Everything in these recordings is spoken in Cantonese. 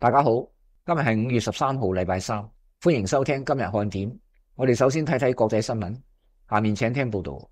大家好，今日係5月13號，禮拜三，歡迎收聽今日看點。我哋首先睇睇國際新聞，下面請聽報道。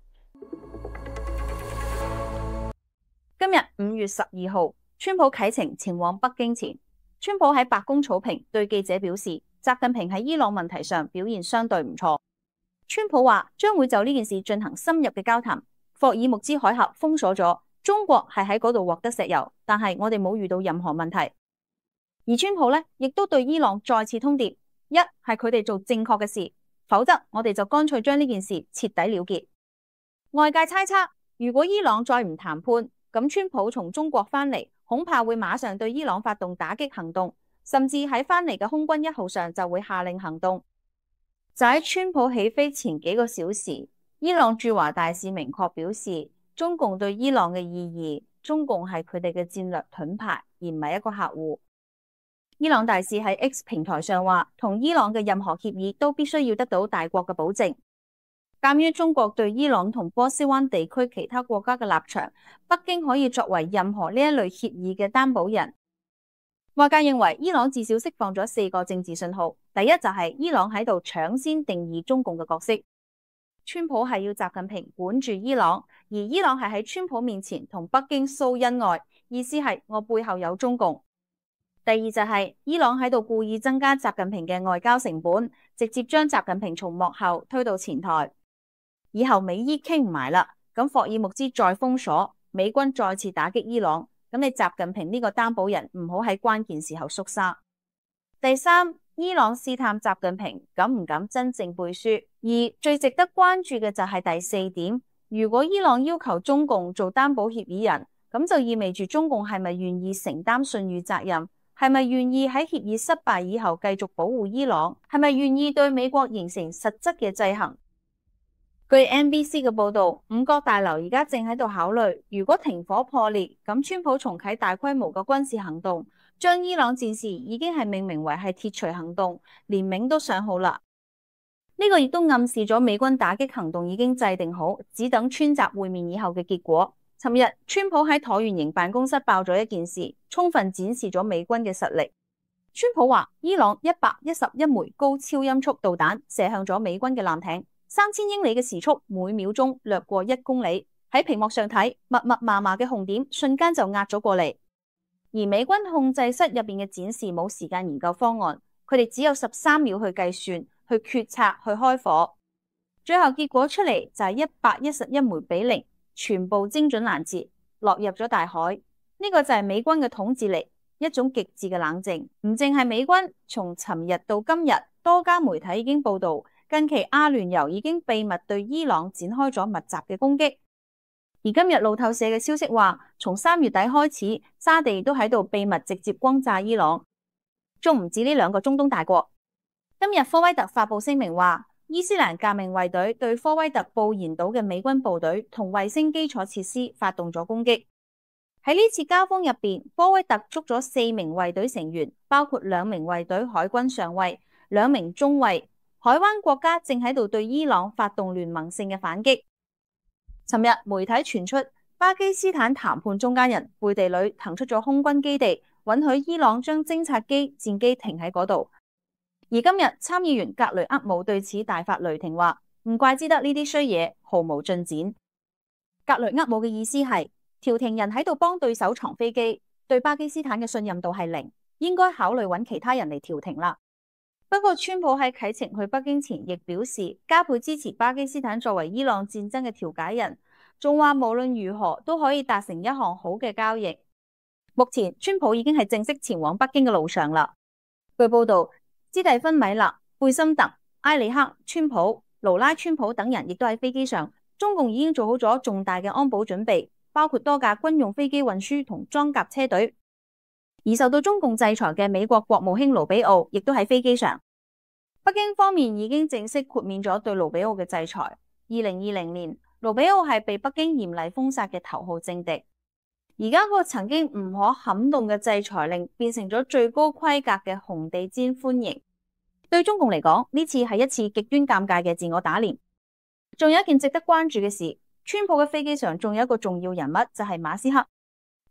今日5月12號，川普啟程前往北京前，川普喺白宮草坪對記者表示，習近平喺伊朗問題上表現相對唔錯。川普話將會就呢件事進行深入嘅交談。霍爾木茲海峽封鎖咗，中國係喺嗰度獲得石油，但係我哋冇遇到任何問題。而川普呢，亦都對伊朗再次通牒：一係佢哋做正確嘅事，否則我哋就乾脆將呢件事徹底了結。外界猜測，如果伊朗再唔談判，咁川普從中國返嚟，恐怕會馬上對伊朗發動打擊行動，甚至喺返嚟嘅空軍1號上就會下令行動。就喺川普起飛前幾個小時，伊朗駐華大使明確表示，中共對伊朗嘅意義，中共係佢哋嘅戰略盾牌，而唔係一個客戶。伊朗大使喺 X 平台上話，同伊朗嘅任何協議都必須要得到大國嘅保證。鑒於中國對伊朗同波斯灣地區其他國家嘅立場，北京可以作為任何呢一類協議嘅擔保人。外界認為伊朗至少釋放咗4個政治信號，第一就係伊朗喺度搶先定義中共嘅角色。川普係要習近平管住伊朗，而伊朗係喺川普面前同北京 show 恩愛，意思係我背後有中共。第二就係伊朗喺度故意增加習近平嘅外交成本，直接將習近平從幕後推到前台。以後美伊傾唔埋啦，咁霍爾木茲再封鎖，美軍再次打擊伊朗，咁你習近平呢個擔保人唔好喺關鍵時候縮沙。第三，伊朗試探習近平敢唔敢真正背書，而最值得關注嘅就係第4點，如果伊朗要求中共做擔保協議人，咁就意味住中共係咪願意承擔信譽責任？係咪願意喺協議失敗以後繼續保護伊朗？係咪願意對美國形成實質嘅制衡？據 NBC 嘅報道，5角大樓而家正喺度考慮，如果停火破裂，咁川普重啟大規模嘅軍事行動，將伊朗戰事已經係命名為係鐵錘行動，連名都上好啦。呢個亦都暗示咗美軍打擊行動已經制定好，只等川習會面以後嘅結果。尋日，川普喺橢圓形辦公室爆咗一件事，充分展示咗美軍嘅實力。川普話，伊朗111枚高超音速導彈射向咗美軍嘅艦艇，3000英里嘅時速，每秒鐘掠過1公里。喺屏幕上睇，密密麻麻嘅紅點瞬間就壓咗過嚟。而美軍控制室入邊嘅展示冇時間研究方案，佢哋只有13秒去計算、去決策、去開火。最後結果出嚟就係111枚比0。全部精準攔截，落入咗大海。呢個就係美軍嘅統治力，一種極致嘅冷靜。唔淨係美軍，從尋日到今日，多家媒體已經報道，近期阿聯酋已經秘密對伊朗展開咗密集嘅攻擊。而今日路透社嘅消息話，從3月底開始，沙地都喺度秘密直接轟炸伊朗，仲唔止呢2個中東大國。今日科威特發布聲明話，伊斯蘭革命衛隊對科威特布延島嘅美軍部隊同衛星基礎設施發動咗攻擊。喺呢次交鋒入邊，科威特捉咗4名衛隊成員，包括2名衛隊海軍上尉、2名中尉。海灣國家正喺度對伊朗發動聯盟性嘅反擊。尋日媒體傳出，巴基斯坦談判中間人貝地呂騰出咗空軍基地，允許伊朗將偵察機、戰機停喺嗰度。而今日參議員格雷厄姆對此大發雷霆，話唔怪之得呢啲衰嘢毫無進展。格雷厄姆嘅意思係，調停人喺度幫對手藏飛機，對巴基斯坦嘅信任度係0，應該考慮揾其他人嚟調停啦。不過川普喺啟程去北京前亦表示，加倍支持巴基斯坦作為伊朗戰爭嘅調解人，仲話無論如何都可以達成一項好嘅交易。目前川普已經係正式前往北京嘅路上啦。據報道，斯蒂芬米勒、貝森特、埃里克、川普、勞拉川普等人亦都喺飛機上。中共已經做好咗重大嘅安保準備，包括多架軍用飛機運輸同裝甲車隊。而受到中共制裁嘅美國國務卿盧比奧亦都喺飛機上。北京方面已經正式豁免咗對盧比奧嘅制裁。2020年，盧比奧係被北京嚴厲封殺嘅頭號政敵。而家個曾經唔可撼動嘅制裁令變成咗最高規格嘅紅地毯歡迎。對中共嚟講，呢次係一次極端尷尬嘅自我打臉。仲有一件值得關注嘅事，川普嘅飛機上仲有一個重要人物，就係馬斯克。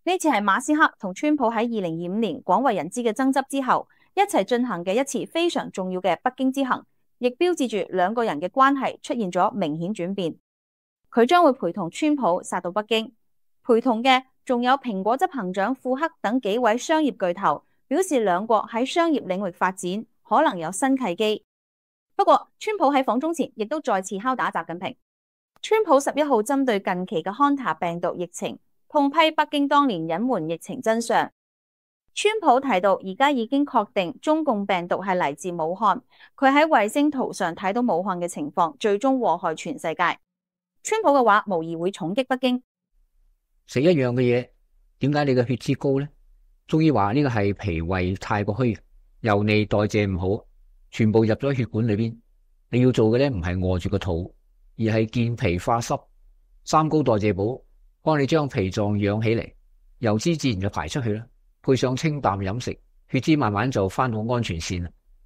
呢次係馬斯克同川普喺2025年廣為人知嘅爭執之後，一齊進行嘅一次非常重要嘅北京之行，亦標誌住兩個人嘅關係出現咗明顯轉變。佢將會陪同川普殺到北京，陪同嘅仲有蘋果執行長庫克等幾位商業巨頭，表示兩國喺商業領域發展可能有新契機。不過，川普喺訪中前亦都再次敲打習近平。川普11號針對近期嘅康塔病毒疫情，痛批北京當年隱瞞疫情真相。川普提到，而家已經確定中共病毒係嚟自武漢。佢喺衛星圖上睇到武漢嘅情況，最終禍害全世界。川普嘅話無疑會重擊北京。 食一樣嘅嘢，點解你嘅血脂高呢？中醫話呢個係脾胃太過虛，油膩代謝唔好，全部入咗血管裏邊。你要做嘅咧唔係餓住個肚，而係健脾化濕。三高代謝補幫你將脾臟養起嚟，油脂自然就排出去啦。配上清淡飲食，血脂慢慢就翻到安全線啦。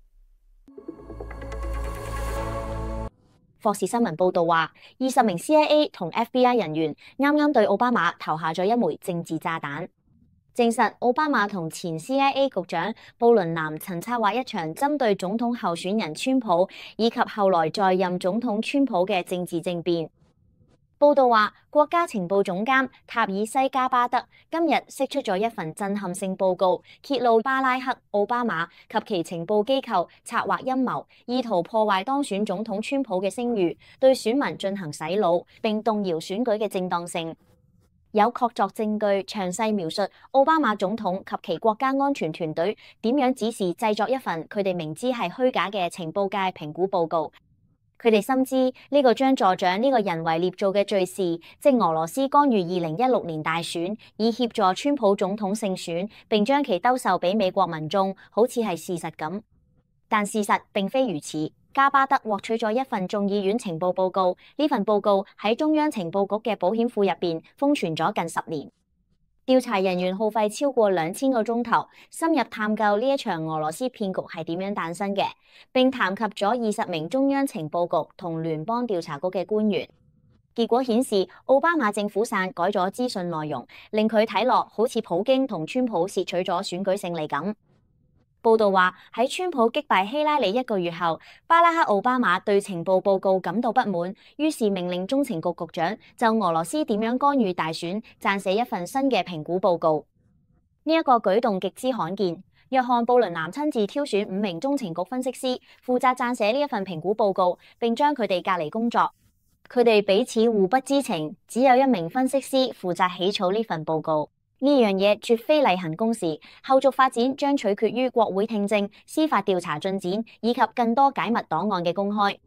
霍士新聞報道話，20名 CIA 同 FBI 人員啱啱對奧巴馬投下咗一枚政治炸彈，證實奧巴馬同前 CIA 局長布倫南曾策劃一場針對總統候選人川普以及後來在任總統川普嘅政治政變。報道話，國家情報總監塔爾西加巴德今日釋出咗一份震撼性報告，揭露巴拉克·奧巴馬及其情報機構策劃陰謀，意圖破壞當選總統川普嘅聲譽，對選民進行洗腦，並動搖選舉嘅正當性。有確鑿證據詳細描述奧巴馬總統及其國家安全團隊點樣指示製作一份佢哋明知係虛假嘅情報界評估報告。佢哋深知呢個將助長呢個人為捏造嘅罪事，即俄羅斯干預2016年大選，以協助川普總統勝選，並將其兜售俾美國民眾，好似係事實咁。但事實並非如此。加巴德獲取咗一份眾議院情報報告，呢份報告喺中央情報局嘅保險庫入邊封存咗近10年。調查人員耗費超過2000個鐘頭，深入探究呢一場俄羅斯騙局係點樣誕生嘅，並談及咗20名中央情報局同聯邦調查局嘅官員。結果顯示，奧巴馬政府篡改咗資訊內容，令佢睇落好似普京同川普竊取咗選舉勝利咁。報道話，喺川普擊敗希拉里1個月後，巴拉克奧巴馬對情報報告感到不滿，於是命令中情局局長就俄羅斯點樣干預大選撰寫一份新嘅評估報告。呢一個舉動極之罕見。約翰布倫南親自挑選5名中情局分析師，負責撰寫呢一份評估報告，並將佢哋隔離工作。佢哋彼此互不知情，只有1名分析師負責起草呢份報告。呢樣嘢絕非例行公事，後續發展將取決於國會聽證、司法調查進展以及更多解密檔案嘅公開。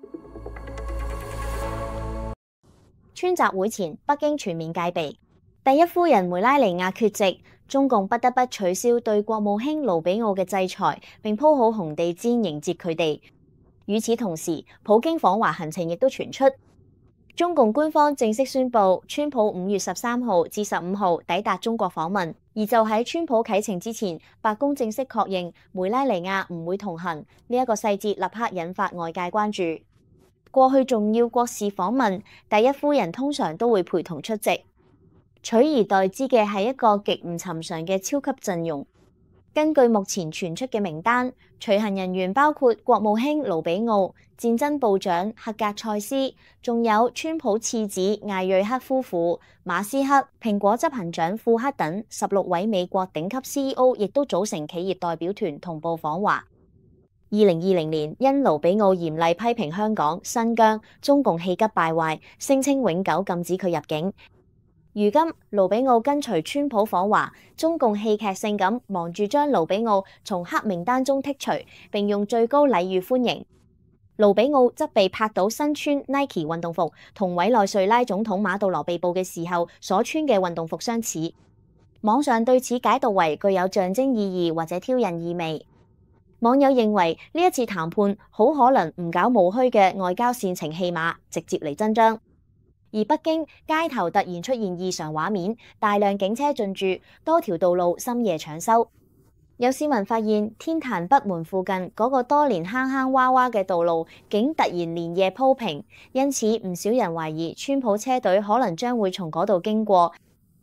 川集會前，北京全面戒備。第一夫人梅拉尼亞缺席，中共不得不取消對國務卿盧比奧嘅制裁，並鋪好紅地毯迎接佢哋。與此同時，普京訪華行程亦都傳出。中共官方正式宣布，川普5月13號至15號抵達中國訪問，而就喺川普啟程之前，白宮正式確認梅拉尼亞唔會同行。呢一個細節立刻引發外界關注。過去重要國事訪問，第一夫人通常都會陪同出席，取而代之嘅係一個極唔尋常嘅超級陣容。根據目前傳出嘅名單，隨行人員包括國務卿盧比奧、戰爭部長赫格塞斯，仲有川普次子艾瑞克夫婦、馬斯克、蘋果執行長庫克等16位美國頂級 CEO， 亦都組成企業代表團同步訪華。2020年，因盧比奧嚴厲批評香港、新疆，中共氣急敗壞，聲稱永久禁止佢入境。如今，盧比奧跟隨川普訪華，中共戲劇性咁忙住將盧比奧從黑名單中剔除，並用最高禮遇歡迎。盧比奧則被拍到身穿 Nike 運動服，同委內瑞拉總統馬杜羅被捕嘅時候所穿嘅運動服相似。網上對此解讀為具有象徵意義或者挑釁意味。網友認為呢一次談判好可能唔搞無虛嘅外交煽情戲碼，直接嚟真章。而北京街頭突然出現異常畫面，大量警車進駐，多條道路深夜搶修。有市民發現天壇北門附近嗰個多年坑坑洼洼嘅道路，竟突然連夜鋪平，因此唔少人懷疑川普車隊可能將會從嗰度經過。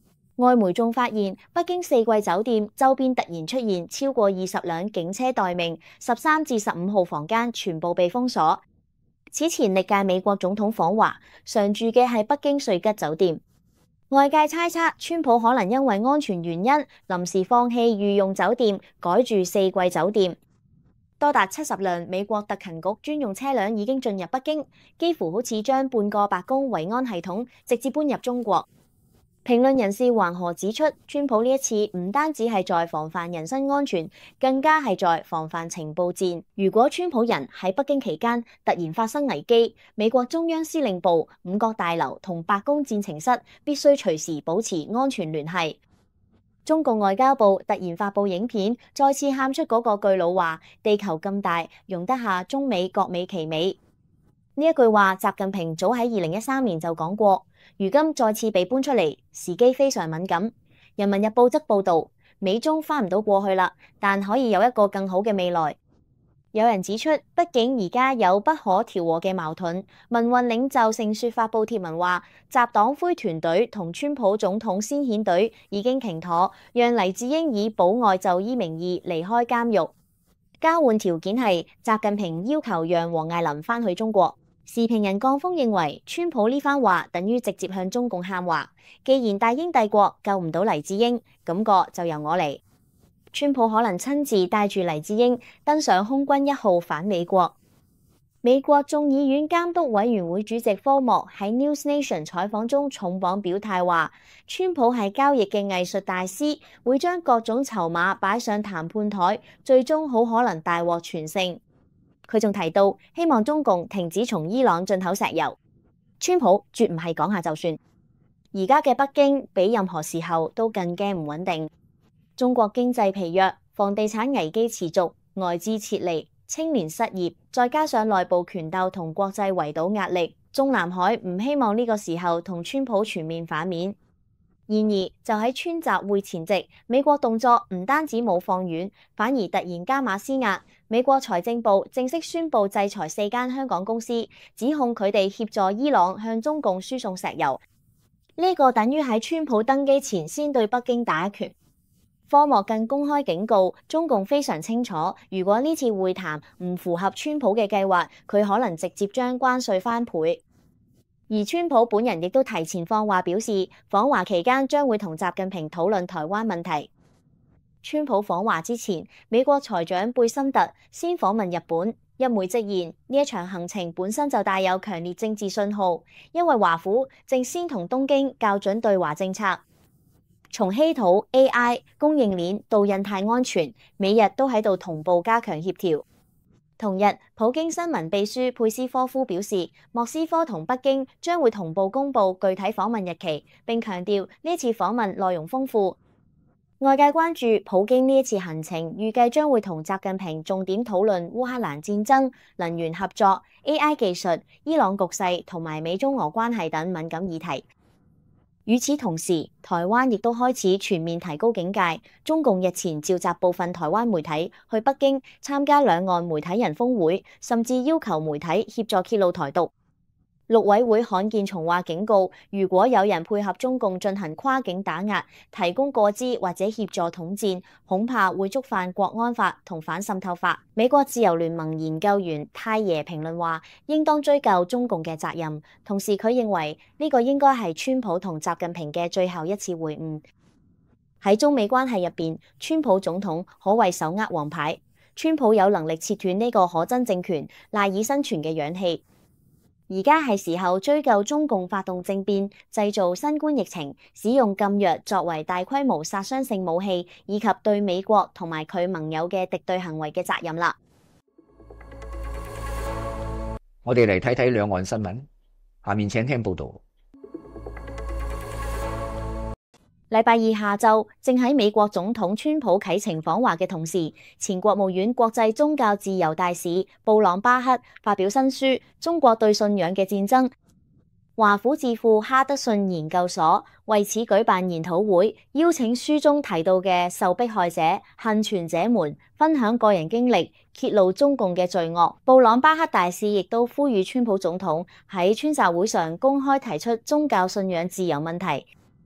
外媒仲發現，北京四季酒店周邊突然出現超過20輛警車待命，13至15號房間全部被封鎖。此前歷屆美國總統訪華，常住嘅係北京瑞吉酒店。外界猜測，川普可能因為安全原因，臨時放棄御用酒店，改住四季酒店。多達70輛美國特勤局專用車輛已經進入北京，幾乎好似將半個白宮維安系統直接搬入中國。評論人士黃河指出，川普呢一次唔單止係在防範人身安全，更加係在防範情報戰。如果川普人喺北京期間突然發生危機，美國中央司令部、五角大樓同白宮戰情室必須隨時保持安全聯繫。中共外交部突然發布影片，再次喊出嗰個巨佬話：地球咁大，容得下中美各美其美。呢一句話，習近平早喺2013年就講過。如今再次被搬出嚟，時機非常敏感。人民日報則報導，美中翻唔到過去啦，但可以有一個更好嘅未來。有人指出，畢竟而家有不可調和嘅矛盾。民運領袖盛雪發布貼文話，習黨魁團隊同川普總統先遣隊已經停妥，讓黎智英以保外就醫名義離開監獄。交換條件係習近平要求讓王毅霖返去中國。時評人江峰認為，川普呢番話等於直接向中共喊話，既然大英帝國救唔到黎智英，咁個就由我嚟。川普可能親自帶住黎智英登上空軍1號返美國。美國眾議院監督委員會主席科莫喺 News Nation 採訪中重磅表態話，川普係交易嘅藝術大師，會將各種籌碼擺上談判台，最終好可能大獲全勝。佢仲提到，希望中共停止從伊朗進口石油。川普絕唔係講下就算，而家嘅北京比任何時候都更驚唔穩定。中國經濟疲弱，房地產危機持續，外資撤離，青年失業，再加上內部權鬥同國際圍堵壓力，中南海唔希望呢個時候同川普全面反面。然而，就喺川習會前夕，美國動作唔單止冇放軟，反而突然加碼施壓。美國財政部正式宣布制裁4間香港公司，指控佢哋協助伊朗向中共輸送石油。呢個等於喺川普登基前先對北京打一拳。科莫更公開警告，中共非常清楚，如果呢次會談唔符合川普嘅計劃，佢可能直接將關稅翻倍。而川普本人亦都提前放話表示，訪華期間將會同習近平討論台灣問題。川普訪華之前，美國財長貝森特先訪問日本。一媒直言，呢一場行程本身就帶有強烈政治信號，因為華府正先同東京校準對華政策，從稀土、AI、供應鏈到印太安全，美日都喺度同步加強協調。同日，普京新聞秘書佩斯科夫表示，莫斯科同北京將會同步公布具體訪問日期，並強調呢次訪問內容豐富。外界關注普京呢一次行程，預計將會同習近平重點討論烏克蘭戰爭、能源合作、AI 技術、伊朗局勢同埋美中俄關係等敏感議題。與此同時，台灣亦都開始全面提高警戒。中共日前召集部分台灣媒體去北京參加兩岸媒體人峰會，甚至要求媒體協助揭露台獨。陸委會罕見重話警告，如果有人配合中共進行跨境打壓，提供個資或者協助統戰，恐怕會觸犯國安法同反滲透法。美國自由聯盟研究員泰爺評論話，應當追究中共嘅責任。同時佢認為呢個應該係川普同習近平嘅最後一次會晤。喺中美關係入邊，川普總統可謂手握王牌。川普有能力切斷呢個可憎政權賴以生存嘅氧氣。而家係時候追究中共發動政變、製造新冠疫情、使用禁藥作為大規模殺傷性武器，以及對美國同埋佢盟友嘅敵對行為嘅責任啦。 我哋嚟睇睇兩岸新聞，下面請聽報道。 禮拜二下晝，正喺美國總統川普啟程訪華嘅同時，前國務院國際宗教自由大使布朗巴克發表新書《中國對信仰嘅戰爭》。華府智庫哈德遜研究所為此舉辦研討會，邀請書中提到嘅受迫害者、幸存者們分享個人經歷，揭露中共嘅罪惡。布朗巴克大使亦都呼籲川普總統喺川習會上公開提出宗教信仰自由問題。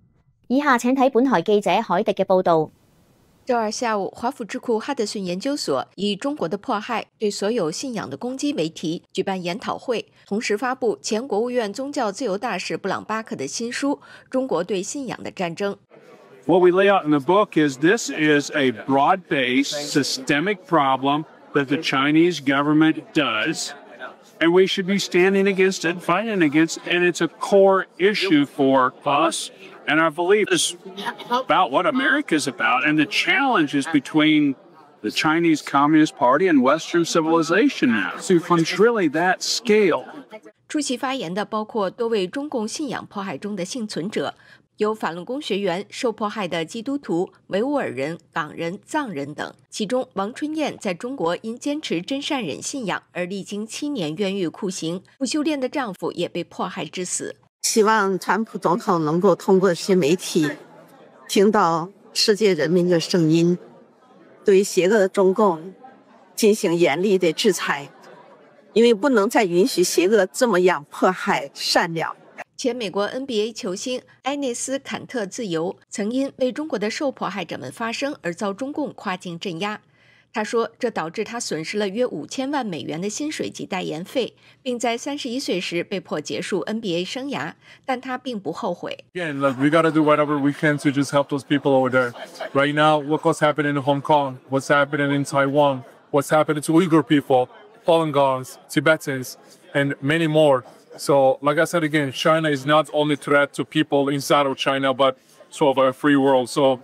以下請睇本台記者海迪嘅報導。 周二下午，华府智库哈德逊研究所以中国的迫害对所有信仰的攻击为题举办研讨会，同时发布前国务院宗教自由大使布朗巴克的新书《中国对信仰的战争》。 What we lay out in the book is this is a broad-based systemic problem that the Chinese government does, and we should be standing against it, fighting against it, and it's a core issue for us. And I believe it's about what America is about, and the challenge is between the Chinese Communist Party and Western civilization now. So it's really that scale. 出席发言的包括多位中共信仰迫害中的幸存者，有法轮功学员、受迫害的基督徒、维吾尔人、港人、藏人等。其中，王春燕在中国因坚持真善忍信仰而历经7年冤狱酷刑，不修炼的丈夫也被迫害致死。 希望川普总统能够通过这些媒体听到世界人民的声音，对邪恶的中共进行严厉的制裁，因为不能再允许邪恶这么样迫害善良。 前美国 NBA 球星埃内斯·坎特自由曾因为中国的受迫害者们发声而遭中共跨境镇压。他说，这导致他损失了约5000万美元的薪水及代言费，并在31岁时被迫结束 NBA 生涯，但他并不后悔。 Again, look, we got to do whatever we can to just help those people over there. Right now, look what's happening in Hong Kong, what's happening in Taiwan, what's happening to Uyghur people, Falun Gongs, Tibetans, and many more. So, like I said again, China is not only a threat to people inside of China, but sort of a free world. So,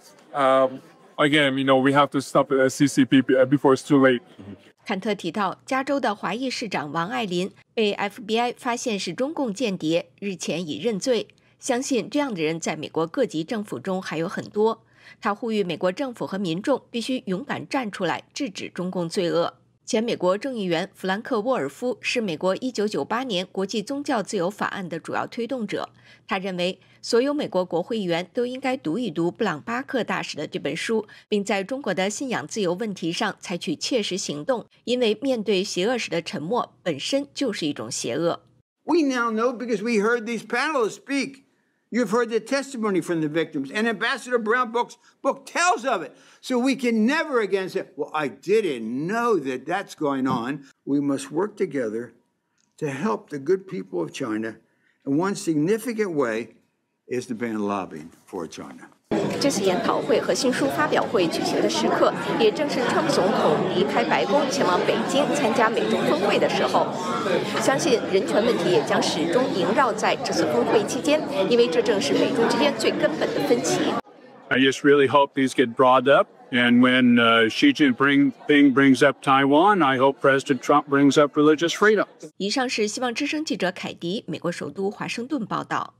again, we have to stop the CCP before it's too late. 坎特提到，加州的华裔市长王爱林被 FBI 发现是中共间谍，日前已认罪。相信这样的人在美国各级政府中还有很多。他呼吁美国政府和民众必须勇敢站出来，制止中共罪恶。前美国众议员弗兰克·沃尔夫是美国1998年国际宗教自由法案的主要推动者。他认为，所有美国国会议员都应该读一读布朗巴克大使的这本书，并在中国的信仰自由问题上采取切实行动，因为面对邪恶时的沉默本身就是一种邪恶。 We now know because we heard these panelists speak. You've heard the testimony from the victims, and Ambassador Brown's book tells of it. So we can never again say, well, I didn't know that that's going on. We must work together to help the good people of China. And one significant way is to ban lobbying for China. 这次研讨会和新书发表会举行的时刻，也正是川普总统离开白宫前往北京参加美中峰会的时候。相信人权问题也将始终萦绕在这次峰会期间，因为这正是美中之间最根本的分歧。 I just really hope these get brought up. And when Xi Jinping brings up Taiwan, I hope President Trump brings up religious freedom. 以上是希望之声记者凯迪，美国首都华盛顿報道。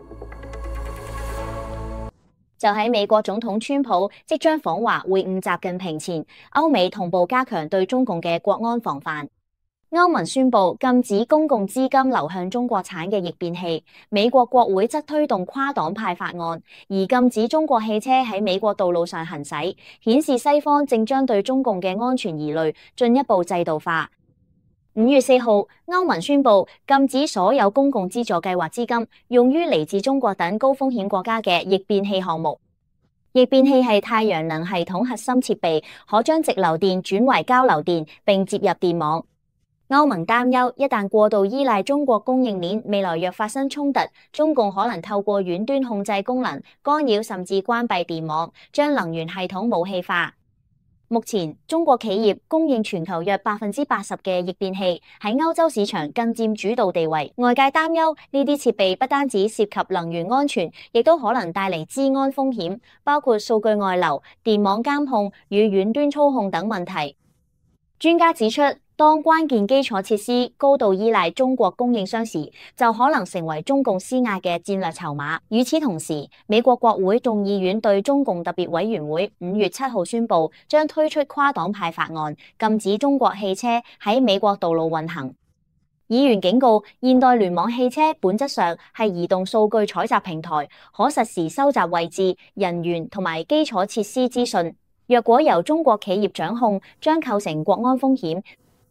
就喺美國總統川普即將訪華會晤習近平前，歐美同步加強對中共嘅國安防範。歐盟宣布禁止公共資金流向中國產嘅逆變器，美國國會則推動跨黨派法案，而禁止中國汽車喺美國道路上行駛，顯示西方正將對中共嘅安全疑慮進一步制度化。5月4號，歐盟宣布禁止所有公共資助計劃資金用於嚟自中國等高風險國家嘅逆變器項目。逆變器係太陽能系統核心設備，可將直流電轉為交流電並接入電網。歐盟擔憂，一旦過度依賴中國供應鏈，未來若發生衝突，中共可能透過遠端控制功能，干擾甚至關閉電網，將能源系統武器化。目前，中國企業供應全球約80%嘅逆變器，喺歐洲市場更佔主導地位。外界擔憂呢啲設備不單止涉及能源安全，亦都可能帶嚟資安風險，包括數據外流、電網監控與遠端操控等問題。專家指出，當關鍵基礎設施高度依賴中國供應商時，就可能成為中共施壓嘅戰略籌碼。與此同時，美國國會眾議院對中共特別委員會5月7號宣布，將推出跨黨派法案，禁止中國汽車喺美國道路運行。議員警告，現代聯網汽車本質上係移動數據採集平台，可實時收集位置、人員同埋基礎設施資訊。若果由中國企業掌控，將構成國安風險。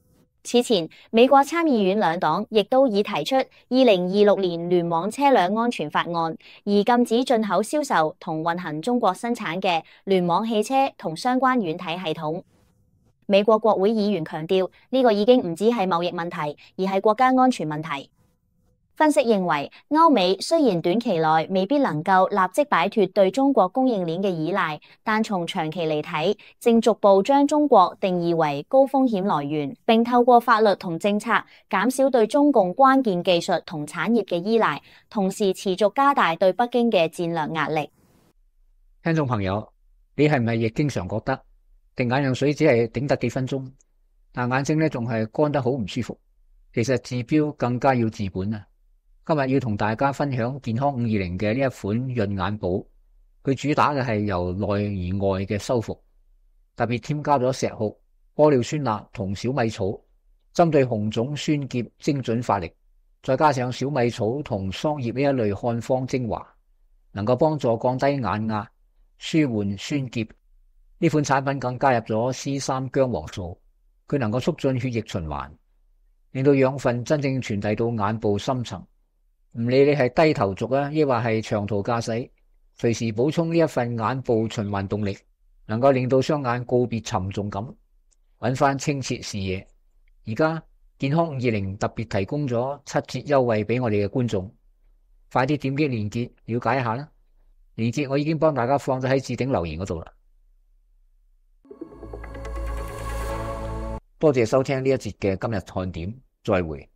此前，美國參議院兩黨亦都已提出2026年聯網車輛安全法案，而禁止進口銷售同運行中國生產嘅聯網汽車同相關軟體系統。美國國會議員強調，呢個已經唔止係貿易問題，而係國家安全問題。分析認為，歐美雖然短期內未必能夠立即擺脫對中國供應鏈嘅依賴，但從長期嚟睇，正逐步將中國定義為高風險來源，並透過法律同政策減少對中共關鍵技術同產業嘅依賴，同時持續加大對北京嘅戰略壓力。 聽眾朋友，你係咪亦經常覺得滴眼藥水只係頂得幾分鐘，但眼睛咧仲係乾得好唔舒服？其實治標更加要治本啊！今日要同大家分享健康520嘅呢一款潤眼寶，佢主打嘅係由內而外嘅修復，特別添加咗石斛、玻尿酸鈉同小米草，針對紅腫酸澀精準發力，再加上小米草同桑葉呢一類漢方精華，能夠幫助降低眼壓、舒緩酸澀。呢款產品更加入咗 C3 薑黃素，佢能夠促進血液循環，令到養分真正傳遞到眼部深層。唔理你係低頭族啊，抑或係長途駕駛，隨時補充呢一份眼部循環動力，能夠令到雙眼告別沉重感，揾翻清澈視野。而家健康520特別提供咗7折優惠俾我哋嘅觀眾，快啲點擊鏈接了解一下啦。鏈接我已經幫大家放咗喺置頂留言嗰度啦。多謝收聽呢一節嘅今日看點，再會。